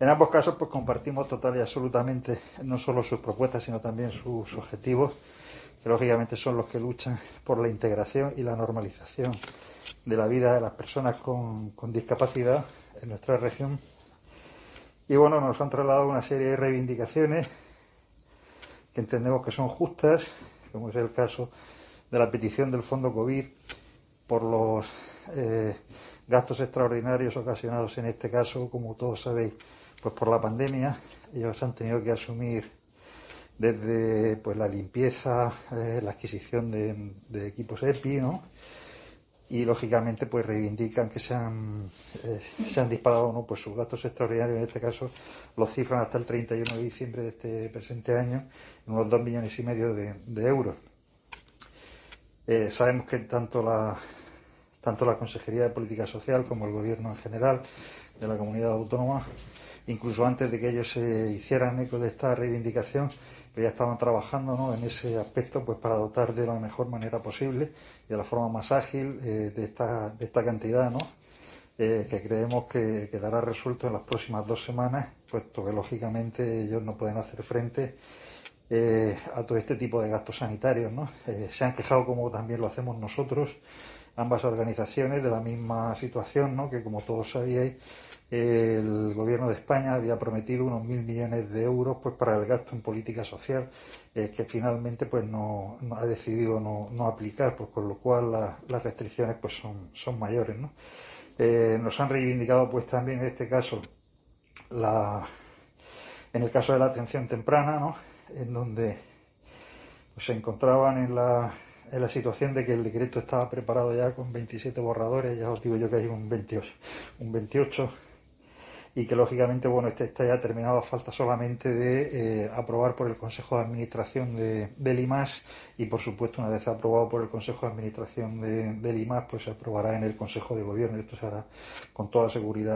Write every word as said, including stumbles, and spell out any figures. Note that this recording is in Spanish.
En ambos casos pues compartimos total y absolutamente no solo sus propuestas sino también sus objetivos, que lógicamente son los que luchan por la integración y la normalización de la vida de las personas con, con discapacidad en nuestra región. Y bueno, nos han trasladado una serie de reivindicaciones que entendemos que son justas, como es el caso de la petición del Fondo COVID por los eh, gastos extraordinarios ocasionados en este caso, como todos sabéis, pues por la pandemia. Ellos han tenido que asumir desde pues la limpieza, eh, la adquisición de, de equipos EPI, ¿no? Y lógicamente pues reivindican que se han, eh, se han disparado, ¿no?, pues sus gastos extraordinarios, en este caso los cifran hasta el treinta y uno de diciembre de este presente año en unos dos millones y medio de, de euros. Eh, sabemos que tanto la tanto la Consejería de Política Social como el Gobierno en general de la comunidad autónoma, incluso antes de que ellos se hicieran eco de esta reivindicación, pues ya estaban trabajando, ¿no?, en ese aspecto, pues para dotar de la mejor manera posible, de la forma más ágil, eh, de esta de esta cantidad, ¿no?, eh, que creemos que quedará resuelto en las próximas dos semanas, puesto que lógicamente ellos no pueden hacer frente eh, a todo este tipo de gastos sanitarios, ¿no? Eh, se han quejado, como también lo hacemos nosotros, ambas organizaciones, de la misma situación, ¿no?, que como todos sabíais, eh, el Gobierno de España había prometido unos mil millones de euros pues para el gasto en política social, eh, que finalmente pues no, no ha decidido no, no aplicar, pues con lo cual la, las restricciones pues son, son mayores, ¿no? Eh, nos han reivindicado pues también en este caso la, en el caso de la atención temprana, ¿no?, en donde pues, se encontraban en la en la situación de que el decreto estaba preparado ya con veintisiete borradores, ya os digo yo que hay un veintiocho, un veintiocho, y que lógicamente, bueno, este está ya terminado, a falta solamente de eh, aprobar por el Consejo de Administración de, del I M A S, y por supuesto una vez aprobado por el Consejo de Administración de, del I M A S, pues se aprobará en el Consejo de Gobierno, y esto se hará con toda seguridad